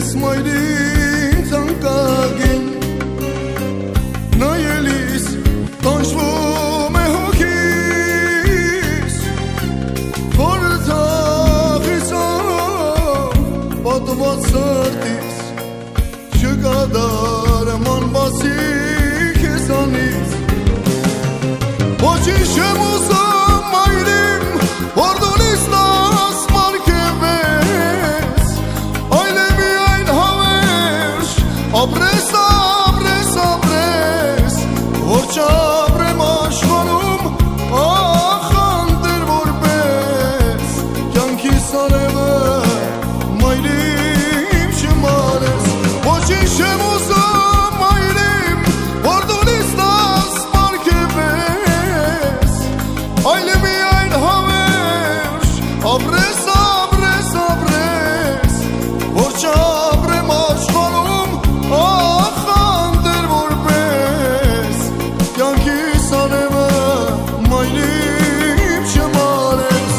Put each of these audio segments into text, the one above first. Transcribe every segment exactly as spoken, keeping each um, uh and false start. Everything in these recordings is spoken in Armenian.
մայրին ծանկագին նայելիս տանջվում է հոգիս որ թաղիսով պատված սրտիս չկա դարման բացի քեզանից ոչինչ չեմ ուզում մայրիմ որ դու լիսնաս մարգևես այլև միայն հավերժ ապրես ապրես ապրես որ չապրեմ աշխարհում ախ անտեր որպես կյանքիս արևը մայրիմ չմարես ոչինչ չեմ ուզում մայրիմ որ դու լիսնաս մարգևես այլև միայն հավերժ ապրես ապրես ապրես որ չապրեմ աշխարհում ախ անտեր որպես կյանքիս արևը մայրիմ չմարես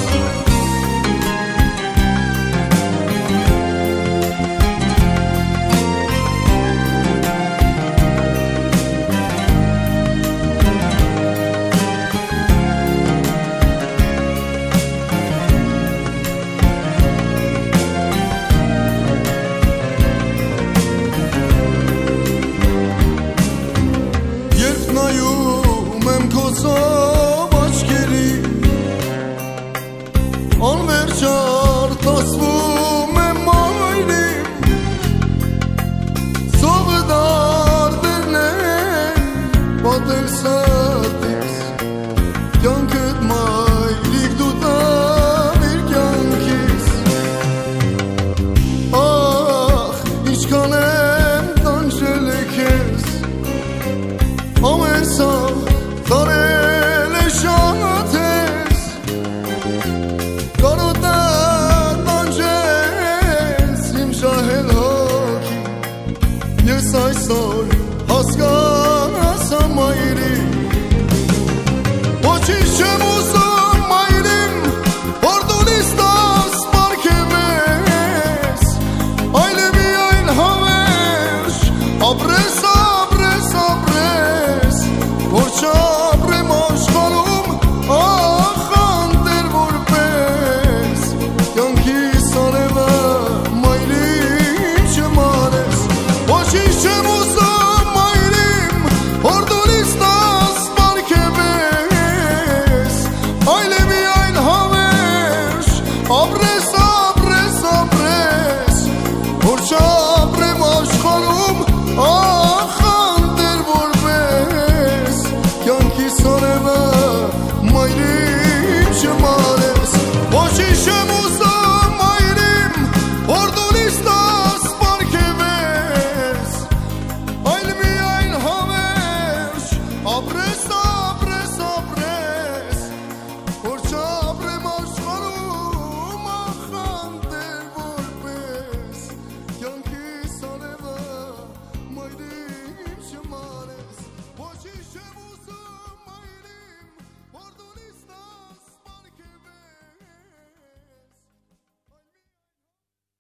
Երբ նայում եմ քո ծով աչքերին անվերջ արտասվում եմ մայրիմ ծովը դարդերն են պատել սրտիս կյանքդ մայրիկ դու տանիր կյանքիս ախ ինչքան եմ տանջել է քեզ ամեն սավ տարել է շատ ես կարոտա տանջես իմ շահել հոգի ես այսօր հասկանացա մայրիմ ոչինչ չեմ ուզում մայրիմ որ դու լիսնաս մարգևես այլև միայն հավերժ ապրես ապրես ապրես որ չապրեմ աշխարհում ախ անտեր որպես կյանքիս արևը մայրիմ չմարես ոչինչ չեմ ուզում մայրիմ որ դու լիսնաս մարգևես այլև միայն հավերժ ապրես ապրես ապրես որ չապրեմ աշխարհում ախ անտեր որպես կյանքիս արևը մայրիմ չմարես ոչինչ չեմ ուզում